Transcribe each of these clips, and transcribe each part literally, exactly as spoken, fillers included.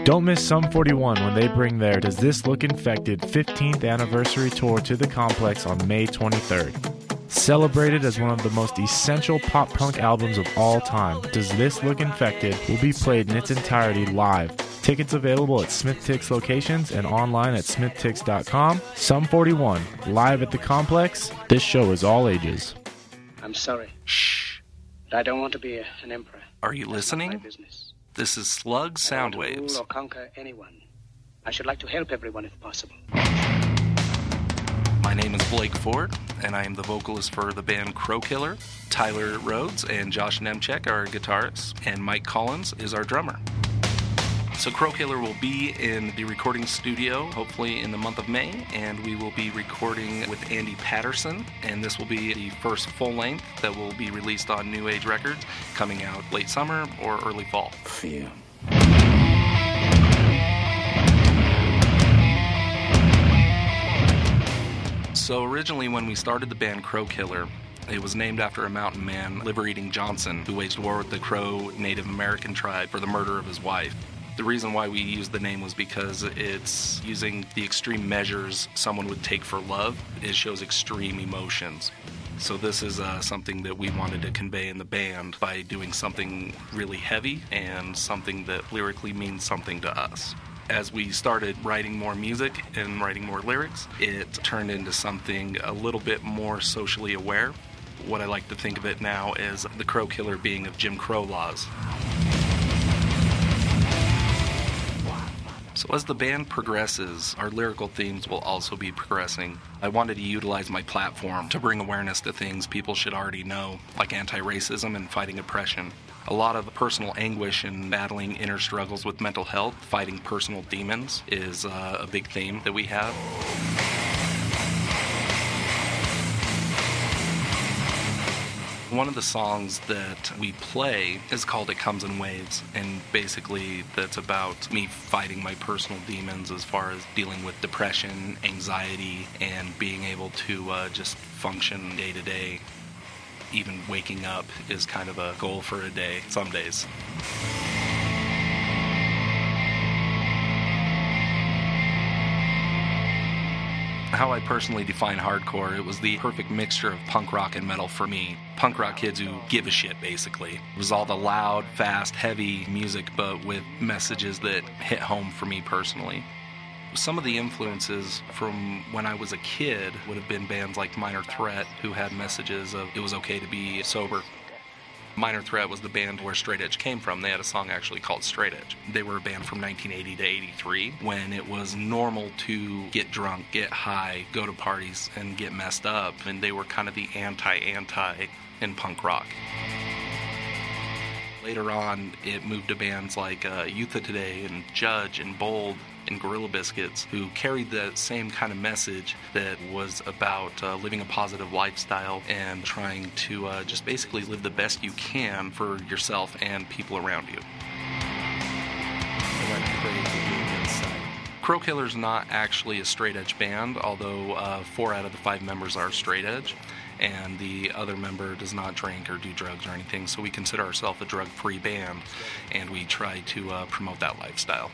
Don't miss Sum forty-one when they bring their Does This Look Infected fifteenth anniversary tour to the Complex on May twenty-third. Celebrated as one of the most essential pop-punk albums of all time, Does This Look Infected will be played in its entirety live. Tickets available at Smith-Tix locations and online at smith tix dot com. Sum forty-one, live at the Complex. This show is all ages. I'm sorry. Shh. But I don't want to be a, an emperor. Are you That's listening? not my business. This is Slug I don't want to Soundwaves. rule or conquer anyone. I should like to help everyone if possible. My name is Blake Ford, and I am the vocalist for the band Crow Killer. Tyler Rhodes and Josh Nemchek are our guitarists, and Mike Collins is our drummer. So Crow Killer will be in the recording studio, hopefully in the month of May, and we will be recording with Andy Patterson, and this will be the first full length that will be released on New Age Records, coming out late summer or early fall. Fear. So originally when we started the band Crow Killer, it was named after a mountain man, Liver-Eating Johnson, who waged war with the Crow Native American tribe for the murder of his wife. The reason why we used the name was because it's using the extreme measures someone would take for love. It shows extreme emotions. So this is uh, something that we wanted to convey in the band by doing something really heavy and something that lyrically means something to us. As we started writing more music and writing more lyrics, it turned into something a little bit more socially aware. What I like to think of it now is the Crow Killer being of Jim Crow laws. So as the band progresses, our lyrical themes will also be progressing. I wanted to utilize my platform to bring awareness to things people should already know, like anti-racism and fighting oppression. A lot of personal anguish and battling inner struggles with mental health, fighting personal demons, is uh, a big theme that we have. One of the songs that we play is called It Comes in Waves, and basically that's about me fighting my personal demons as far as dealing with depression, anxiety, and being able to uh, just function day to day. Even waking up is kind of a goal for a day, some days. How I personally define hardcore, it was the perfect mixture of punk rock and metal for me. Punk rock kids who give a shit, basically. It was all the loud, fast, heavy music, but with messages that hit home for me personally. Some of the influences from when I was a kid would have been bands like Minor Threat, who had messages of it was okay to be sober. Minor Threat was the band where Straight Edge came from. They had a song actually called Straight Edge. They were a band from nineteen eighty to eighty-three when it was normal to get drunk, get high, go to parties, and get messed up. And they were kind of the anti-anti in punk rock. Later on, it moved to bands like uh, Youth of Today and Judge and Bold and Gorilla Biscuits, who carried the same kind of message that was about uh, living a positive lifestyle and trying to uh, just basically live the best you can for yourself and people around you. Crow Killer's not actually a straight edge band, although uh, four out of the five members are straight edge, and the other member does not drink or do drugs or anything, so we consider ourselves a drug-free band, and we try to uh, promote that lifestyle.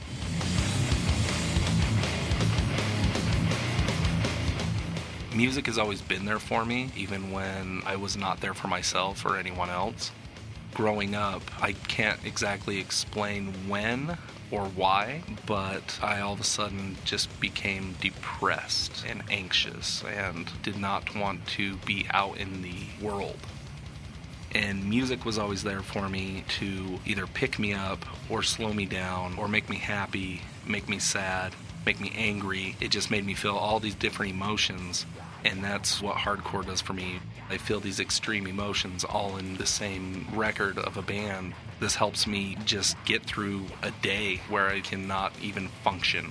Music has always been there for me, even when I was not there for myself or anyone else. Growing up, I can't exactly explain when or why, but I all of a sudden just became depressed and anxious and did not want to be out in the world. And music was always there for me to either pick me up or slow me down or make me happy, make me sad, make me angry. It just made me feel all these different emotions, and that's what hardcore does for me. I feel these extreme emotions all in the same record of a band. This helps me just get through a day where I cannot even function.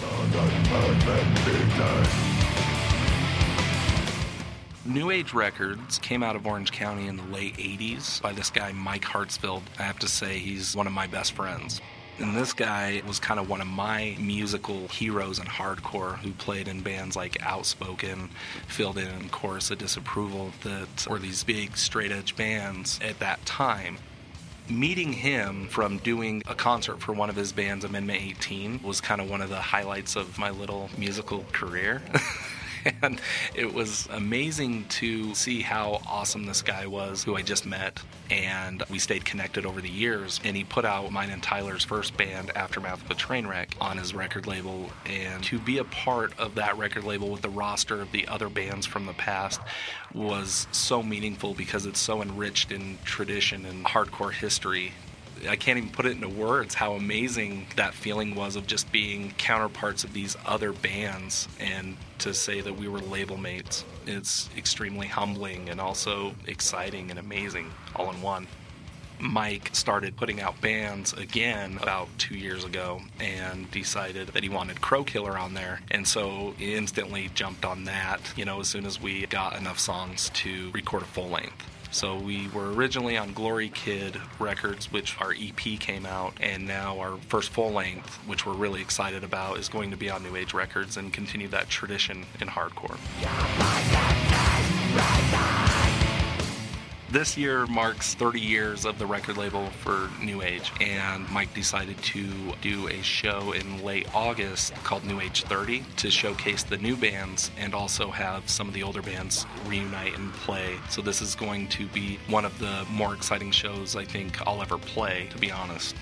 New Age Records came out of Orange County in the late eighties by this guy Mike Hartsfield. I have to say he's one of my best friends. And this guy was kind of one of my musical heroes in hardcore, who played in bands like Outspoken, filled in Chorus of Disapproval, that were these big straight edge bands at that time. Meeting him from doing a concert for one of his bands, Amendment eighteen, was kind of one of the highlights of my little musical career. And it was amazing to see how awesome this guy was, who I just met, and we stayed connected over the years. And he put out mine and Tyler's first band, Aftermath of a Trainwreck, on his record label. And to be a part of that record label with the roster of the other bands from the past was so meaningful because it's so enriched in tradition and hardcore history. I can't even put it into words how amazing that feeling was of just being counterparts of these other bands, and to say that we were label mates. It's extremely humbling and also exciting and amazing all in one. Mike started putting out bands again about two years ago and decided that he wanted Crow Killer on there, and so he instantly jumped on that, you know, as soon as we got enough songs to record a full length. So we were originally on Glory Kid Records, which our E P came out, and now our first full-length, which we're really excited about, is going to be on New Age Records and continue that tradition in hardcore. This year marks thirty years of the record label for New Age, and Mike decided to do a show in late August called New Age thirty to showcase the new bands and also have some of the older bands reunite and play. So this is going to be one of the more exciting shows I think I'll ever play, to be honest.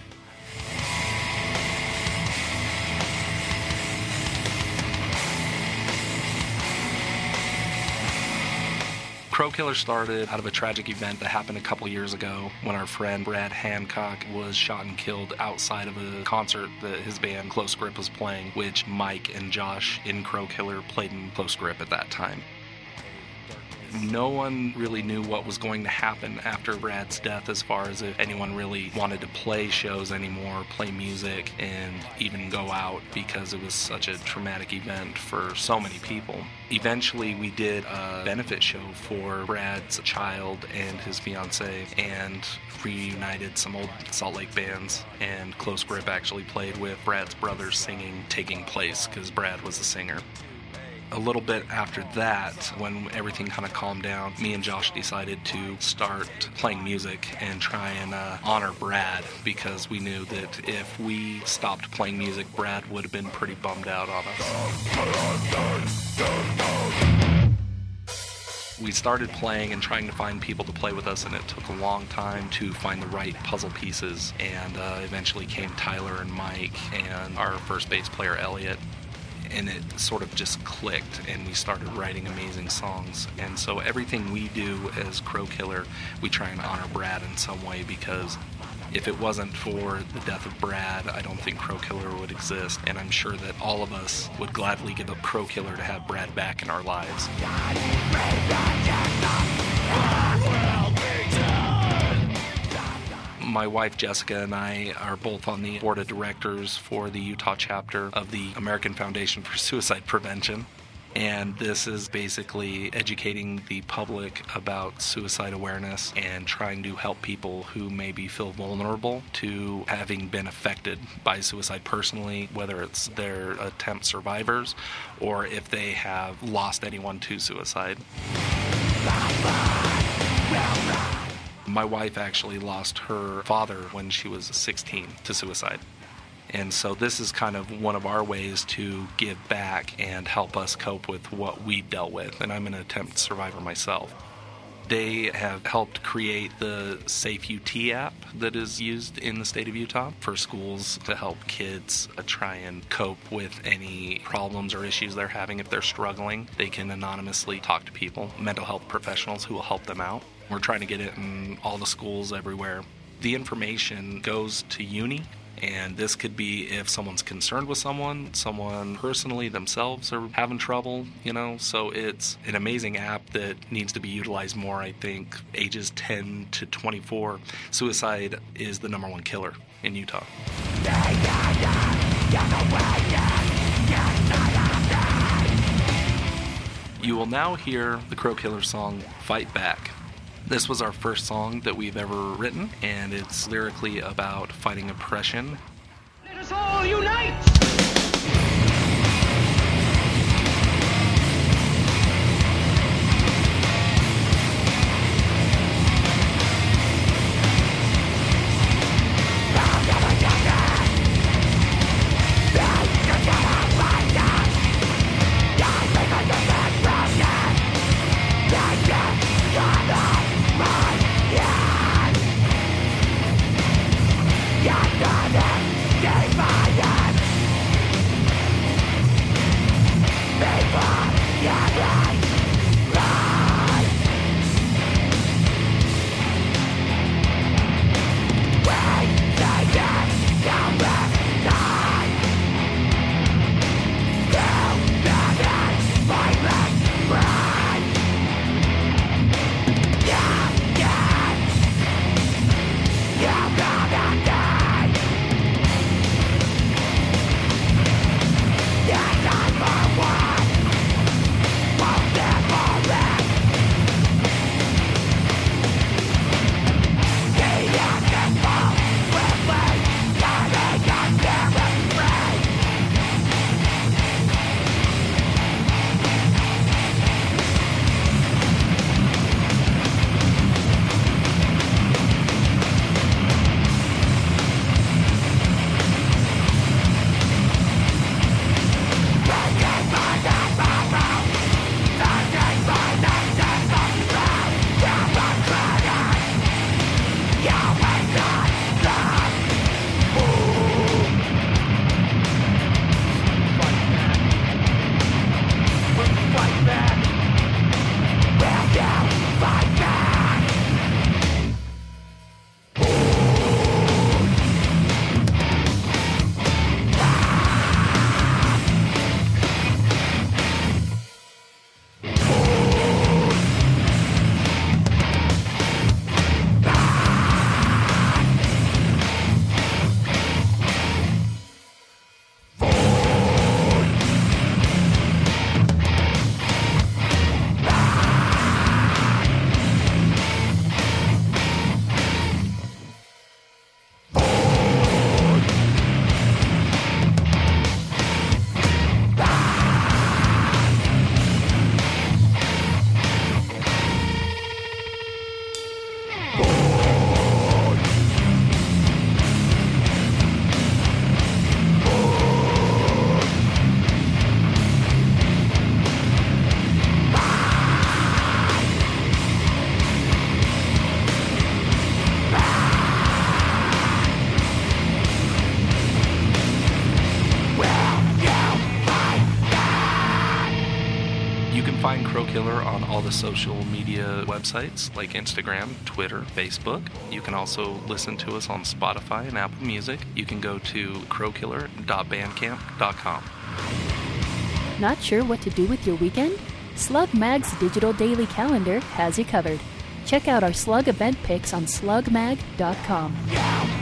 Crow Killer started out of a tragic event that happened a couple years ago when our friend Brad Hancock was shot and killed outside of a concert that his band Close Grip was playing, which Mike and Josh in Crow Killer played in Close Grip at that time. No one really knew what was going to happen after Brad's death, as far as if anyone really wanted to play shows anymore, play music, and even go out, because it was such a traumatic event for so many people. Eventually, we did a benefit show for Brad's child and his fiancée, and reunited some old Salt Lake bands, and Close Grip actually played with Brad's brothers singing Taking Place, because Brad was the singer. A little bit after that, when everything kind of calmed down, me and Josh decided to start playing music and try and uh, honor Brad, because we knew that if we stopped playing music, Brad would have been pretty bummed out on us. We started playing and trying to find people to play with us, and it took a long time to find the right puzzle pieces, and uh, eventually came Tyler and Mike and our first bass player, Elliot. And it sort of just clicked, and we started writing amazing songs. And so everything we do as Crow Killer, we try and honor Brad in some way, because if it wasn't for the death of Brad, I don't think Crow Killer would exist. And I'm sure that all of us would gladly give up Crow Killer to have Brad back in our lives. My wife Jessica and I are both on the board of directors for the Utah chapter of the American Foundation for Suicide Prevention. And this is basically educating the public about suicide awareness and trying to help people who maybe feel vulnerable to having been affected by suicide personally, whether it's their attempt survivors or if they have lost anyone to suicide. My wife actually lost her father when she was sixteen to suicide. And so this is kind of one of our ways to give back and help us cope with what we dealt with. And I'm an attempt survivor myself. They have helped create the Safe U T app that is used in the state of Utah for schools to help kids uh, try and cope with any problems or issues they're having. If they're struggling, they can anonymously talk to people, mental health professionals who will help them out. We're trying to get it in all the schools everywhere. The information goes to Uni, and this could be if someone's concerned with someone, someone personally themselves are having trouble, you know. So it's an amazing app that needs to be utilized more, I think. Ages ten to twenty-four, suicide is the number one killer in Utah. You will now hear the Crow Killer song, Fight Back. This was our first song that we've ever written, and it's lyrically about fighting oppression. Let us all unite! Crow Killer on all the social media websites like Instagram, Twitter, Facebook. You can also listen to us on Spotify and Apple Music. You can go to crow killer dot bandcamp dot com. Not sure what to do with your weekend? Slug Mag's digital daily calendar has you covered. Check out our Slug event pics on slug mag dot com.